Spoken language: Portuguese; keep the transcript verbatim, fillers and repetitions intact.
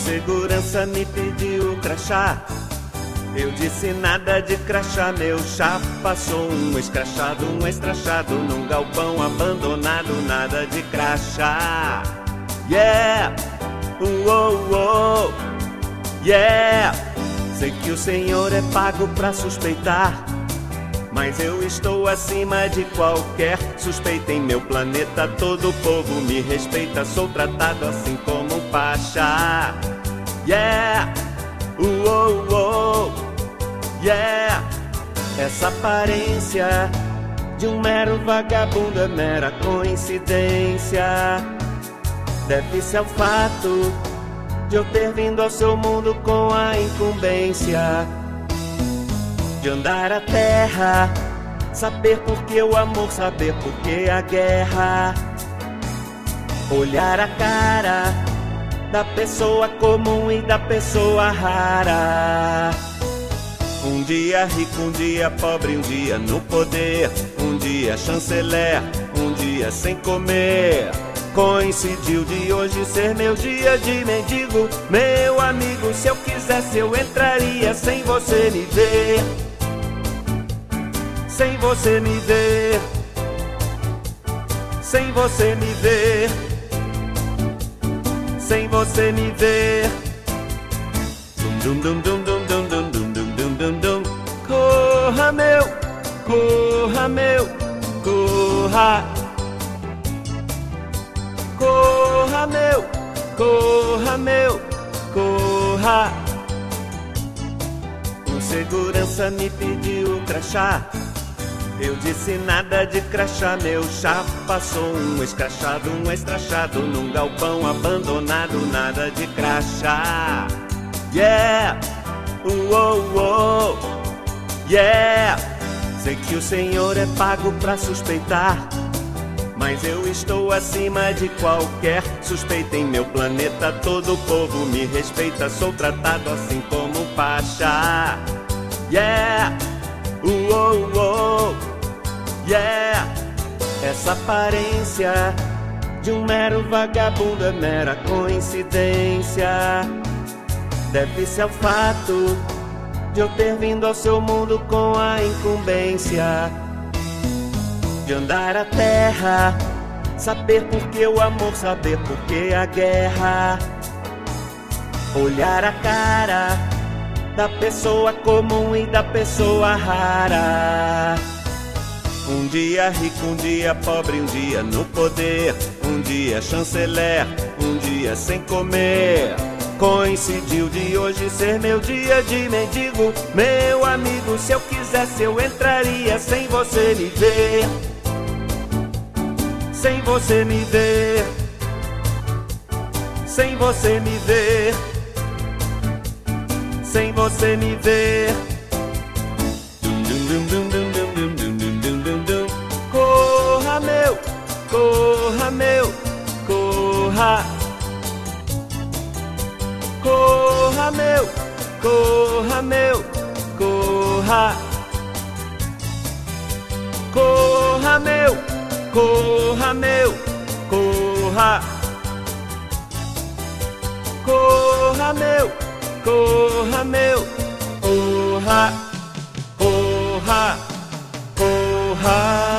segurança me pediu o crachá. Eu disse nada de crachá, meu chá. Passou um escrachado, um estrachado num galpão abandonado, nada de crachá. Yeah, uou, uou, yeah. Sei que o senhor é pago pra suspeitar, mas eu estou acima de qualquer suspeita. Em meu planeta todo o povo me respeita. Sou tratado assim como um pachá. Yeah, uou, uou, yeah. Essa aparência de um mero vagabundo é mera coincidência. Deve-se ao fato de eu ter vindo ao seu mundo com a incumbência de andar a terra, saber por que o amor, saber por que a guerra. Olhar a cara da pessoa comum e da pessoa rara. Um dia rico, um dia pobre, um dia no poder, um dia chanceler, um dia sem comer. Coincidiu de hoje ser meu dia de mendigo. Meu amigo, se eu quisesse eu entraria sem você me ver. Sem você me ver. Sem você me ver. Sem você me ver. Dum dum dum dum dum dum dum dum dum dum dum. Corra meu, corra meu, corra. Corra meu, corra meu, corra. O segurança me pediu o crachá. Eu disse nada de crachá, meu chá. Passou um escrachado, um estrachado num galpão abandonado, nada de crachá. Yeah, uou, uou, yeah. Sei que o senhor é pago pra suspeitar, mas eu estou acima de qualquer suspeita. Em meu planeta todo o povo me respeita. Sou tratado assim como um pachá. Yeah, uou, uou, yeah. Essa aparência de um mero vagabundo é mera coincidência. Deve-se ao fato de eu ter vindo ao seu mundo com a incumbência de andar a terra, saber por que o amor, saber por que a guerra. Olhar a cara da pessoa comum e da pessoa rara. Um dia rico, um dia pobre, um dia no poder, um dia chanceler, um dia sem comer. Coincidiu de hoje ser meu dia de mendigo. Meu amigo, se eu quisesse eu entraria sem você me ver. Sem você me ver. Sem você me ver. Sem você me ver. Dum dum dum dum dum dum dum dum dum dum dum. Corra meu, corra meu, corra. Corra meu, corra meu, corra. Corra meu, corra meu, corra. Corra meu, corra meu, corra. Corra, corra.